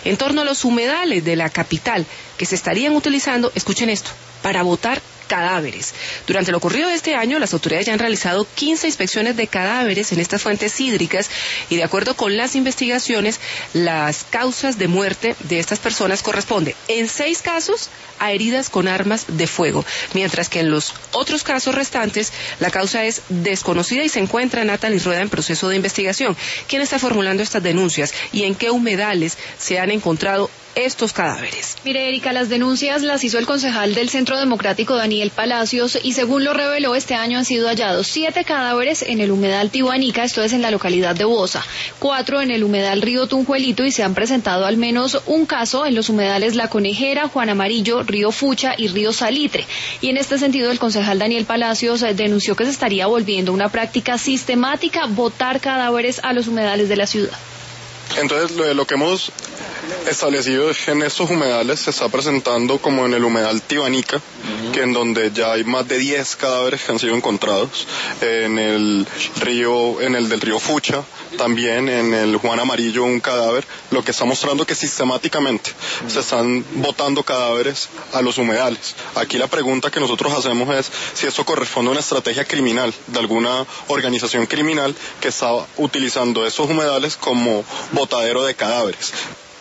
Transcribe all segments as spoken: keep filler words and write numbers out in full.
en torno a los humedales de la capital que se estarían utilizando, escuchen esto, para botar cadáveres. Durante lo ocurrido de este año, las autoridades ya han realizado quince inspecciones de cadáveres en estas fuentes hídricas y de acuerdo con las investigaciones, las causas de muerte de estas personas corresponden en seis casos a heridas con armas de fuego, mientras que en los otros casos restantes la causa es desconocida y se encuentra Natalie Rueda en proceso de investigación. ¿Quién está formulando estas denuncias y en qué humedales se han encontrado estos cadáveres? Mire, Erika, las denuncias las hizo el concejal del Centro Democrático, Daniel Palacios, y según lo reveló, este año han sido hallados siete cadáveres en el humedal Tibanica, esto es en la localidad de Bosa, cuatro en el humedal Río Tunjuelito, y se han presentado al menos un caso en los humedales La Conejera, Juan Amarillo, Río Fucha y Río Salitre. Y en este sentido, el concejal Daniel Palacios eh, denunció que se estaría volviendo una práctica sistemática botar cadáveres a los humedales de la ciudad. Entonces, lo, lo que hemos establecido es que en estos humedales se está presentando como en el humedal Tibanica, uh-huh. que en donde ya hay más de diez cadáveres que han sido encontrados, en el río, en el del río Fucha, también en el Juan Amarillo un cadáver, lo que está mostrando que sistemáticamente uh-huh. se están botando cadáveres a los humedales. Aquí la pregunta que nosotros hacemos es si esto corresponde a una estrategia criminal de alguna organización criminal que está utilizando esos humedales como botadero de cadáveres.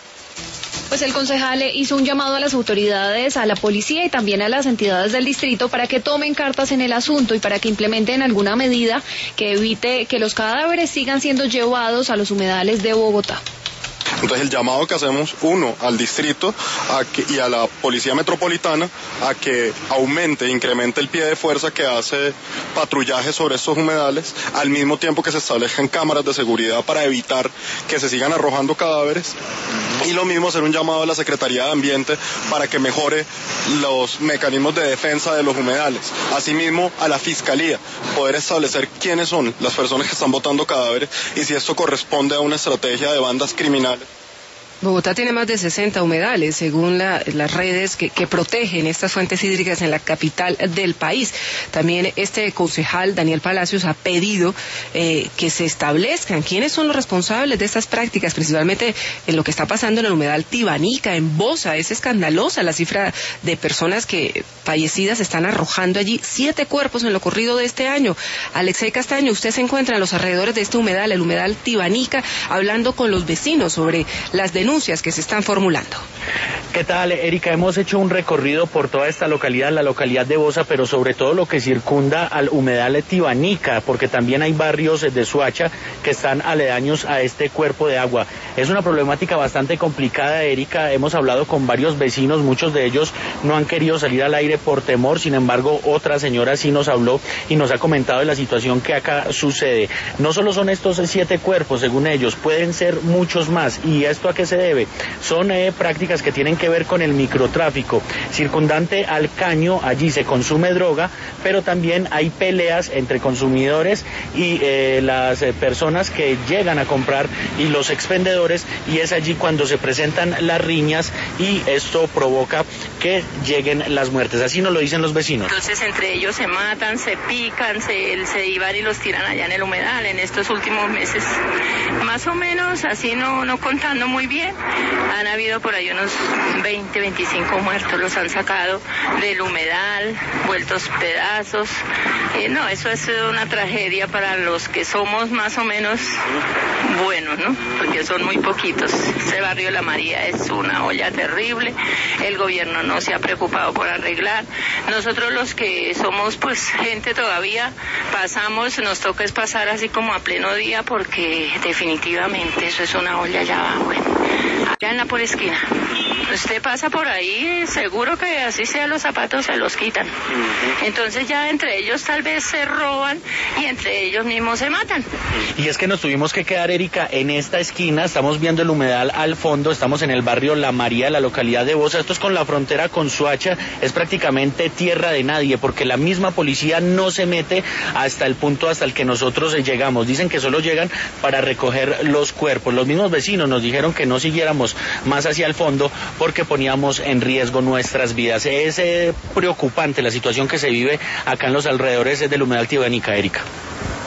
Pues el concejal hizo un llamado a las autoridades, a la policía y también a las entidades del distrito para que tomen cartas en el asunto y para que implementen alguna medida que evite que los cadáveres sigan siendo llevados a los humedales de Bogotá. Entonces el llamado que hacemos, uno, al distrito a que, y a la policía metropolitana a que aumente, incremente el pie de fuerza que hace patrullaje sobre estos humedales, al mismo tiempo que se establezcan cámaras de seguridad para evitar que se sigan arrojando cadáveres, y lo mismo hacer un llamado a la Secretaría de Ambiente para que mejore los mecanismos de defensa de los humedales, asimismo a la Fiscalía, poder establecer quiénes son las personas que están botando cadáveres y si esto corresponde a una estrategia de bandas criminales. Bogotá tiene más de sesenta humedales, según la, las redes que, que protegen estas fuentes hídricas en la capital del país. También este concejal, Daniel Palacios, ha pedido eh, que se establezcan quiénes son los responsables de estas prácticas, principalmente en lo que está pasando en el humedal Tibanica, en Bosa. Es escandalosa la cifra de personas que fallecidas están arrojando allí. Siete cuerpos en lo corrido de este año. Alexei Castaño, usted se encuentra en los alrededores de este humedal, el humedal Tibanica, hablando con los vecinos sobre las denuncias que se están formulando. ¿Qué tal, Erika? Hemos hecho un recorrido por toda esta localidad, la localidad de Bosa, pero sobre todo lo que circunda al humedal Tibanica, porque también hay barrios de Soacha que están aledaños a este cuerpo de agua. Es una problemática bastante complicada, Erika. Hemos hablado con varios vecinos, muchos de ellos no han querido salir al aire por temor. Sin embargo, otra señora sí nos habló y nos ha comentado de la situación que acá sucede. No solo son estos siete cuerpos, según ellos, pueden ser muchos más. ¿Y esto a qué se debe? Son eh, prácticas que tienen que ver con el microtráfico. Circundante al caño, allí se consume droga, pero también hay peleas entre consumidores y eh, las eh, personas que llegan a comprar y los expendedores, y es allí cuando se presentan las riñas y esto provoca que lleguen las muertes. Así nos lo dicen los vecinos. Entonces entre ellos se matan, se pican, se, se iban y los tiran allá en el humedal en estos últimos meses. Más o menos, así no, no contando muy bien, han habido por ahí unos veinte, veinticinco muertos, los han sacado del humedal, vueltos pedazos. Eh, no, eso es una tragedia para los que somos más o menos buenos, ¿no? Porque son muy poquitos. Ese barrio de La María es una olla terrible, el gobierno no se ha preocupado por arreglar. Nosotros los que somos pues gente todavía pasamos, nos toca es pasar así como a pleno día porque definitivamente eso es una olla allá abajo, allá en la por esquina. Usted pasa por ahí, seguro que así sea los zapatos se los quitan. Entonces ya entre ellos tal vez se roban y entre ellos mismos se matan. Y es que nos tuvimos que quedar, Erika, en esta esquina. Estamos viendo el humedal al fondo, estamos en el barrio La María de la localidad de Bosa. Esto es con la frontera con Soacha, es prácticamente tierra de nadie porque la misma policía no se mete hasta el punto hasta el que nosotros llegamos. Dicen que solo llegan para recoger los cuerpos. Los mismos vecinos nos dijeron que no siguiéramos más hacia el fondo porque poníamos en riesgo nuestras vidas. Es eh, preocupante la situación que se vive acá en los alrededores del humedal Tibanica, Erika.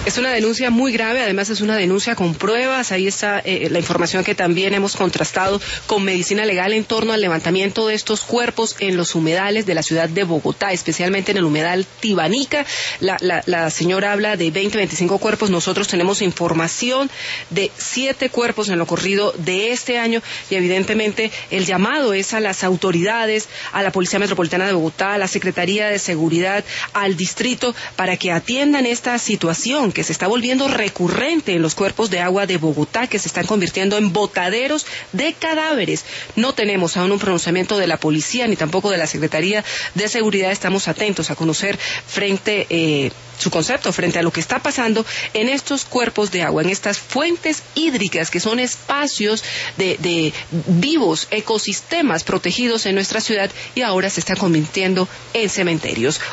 Es una denuncia muy grave, además es una denuncia con pruebas. Ahí está eh, la información que también hemos contrastado con Medicina Legal en torno al levantamiento de estos cuerpos en los humedales de la ciudad de Bogotá, especialmente en el humedal Tibanica. La, la, la señora habla de veinte, veinticinco cuerpos. Nosotros tenemos información de siete cuerpos en lo corrido de este año y evidentemente el llamado es a las autoridades, a la Policía Metropolitana de Bogotá, a la Secretaría de Seguridad, al distrito, para que atiendan esta situación que se está volviendo recurrente en los cuerpos de agua de Bogotá, que se están convirtiendo en botaderos de cadáveres. No tenemos aún un pronunciamiento de la policía ni tampoco de la Secretaría de Seguridad. Estamos atentos a conocer frente eh, su concepto frente a lo que está pasando en estos cuerpos de agua, en estas fuentes hídricas que son espacios de, de vivos, ecosistemas protegidos en nuestra ciudad y ahora se están convirtiendo en cementerios.